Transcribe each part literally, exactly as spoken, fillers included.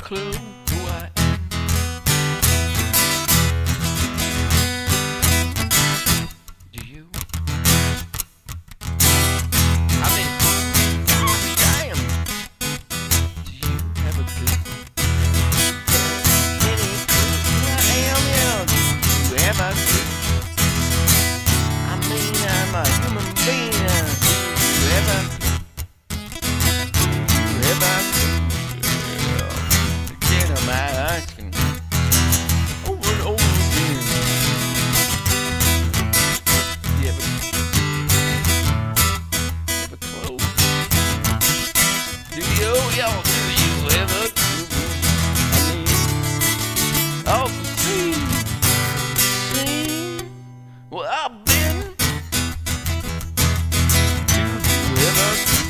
clue who I am? Do you? I mean, damn. Do you have a clue? Any clue who I am? Yeah. Do you have a clue? I mean, I'm a human being. Do you have a clue? I'm asking over and over again. Do you have a, have a clue? Do you, y'all, do you have a clue? I mean, oh, see, see, well, I've been. Do you have a clue?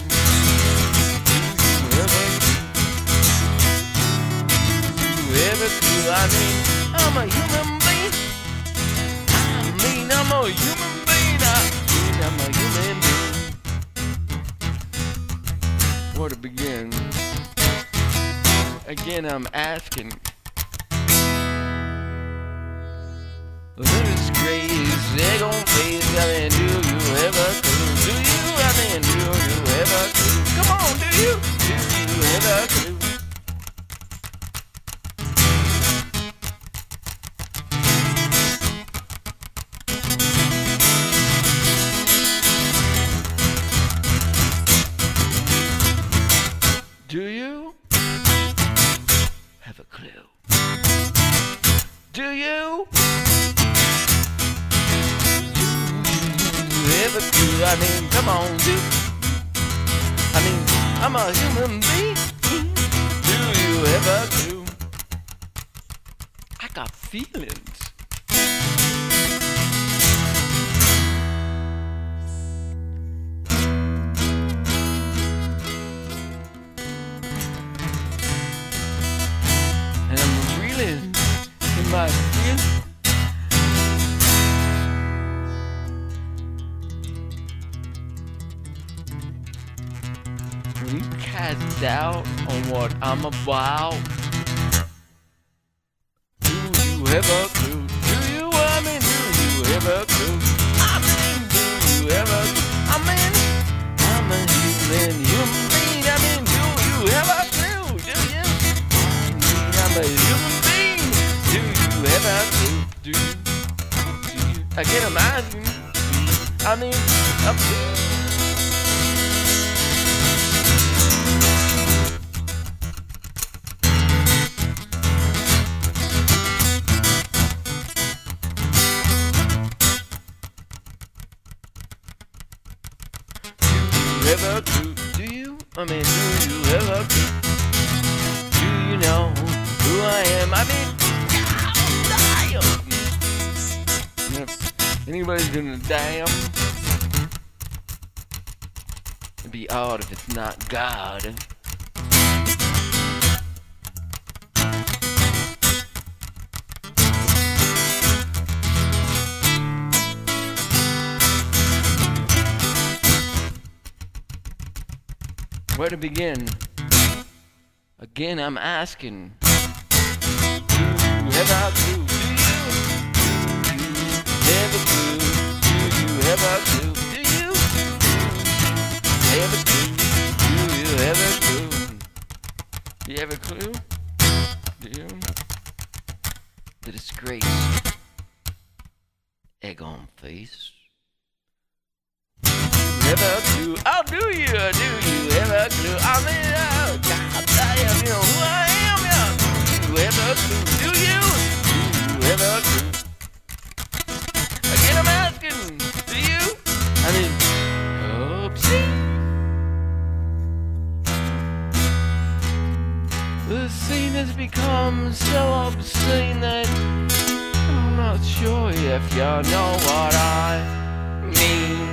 I mean, I'm a human being. I mean, I'm a human being. I mean, I'm a human being. Where to begin? Again, I'm asking. This crazy egg on face. I mean, do you have a clue? Do you? I mean, do you have a clue? Come on, do you? Do you have a clue? Do you have a clue? Do you? Do you have a clue? I mean, come on, do. I mean, I'm a human being. Do you have a clue? I got feelings. In my skin. When you cast doubt on what I'm about, do you have a clue? Do you? I mean, do you have a clue? I mean, do you have a clue? I mean, I'm a human, human being. I mean, do you have a clue? Do you? I mean, I'm a human being. Do you have a clue? Do you? Do you? I can't imagine. I mean, up to you. Do you have a clue? Do you? I mean, do you have a clue? Do you know who I am? I mean, if anybody's gonna damn, it'd be odd if it's not God. Where to begin? Again, I'm asking. Do you have a clue? Do you? Have a clue? Do you have a clue? Do you? Have a clue? Do you have a clue? Do you have a clue? Do you? The disgrace. Egg on face. Do you have a clue? Oh, do you? Do you have a clue? I mean, oh, God damn, you know who I am, yeah. Do you have a clue? Do you? Do you have a clue? Again, I'm asking, do you? I mean, oopsie. The scene has become so obscene that I'm not sure if you know what I mean.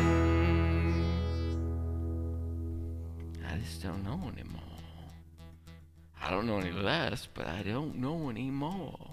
I just don't know anymore. I don't know any less, but I don't know anymore.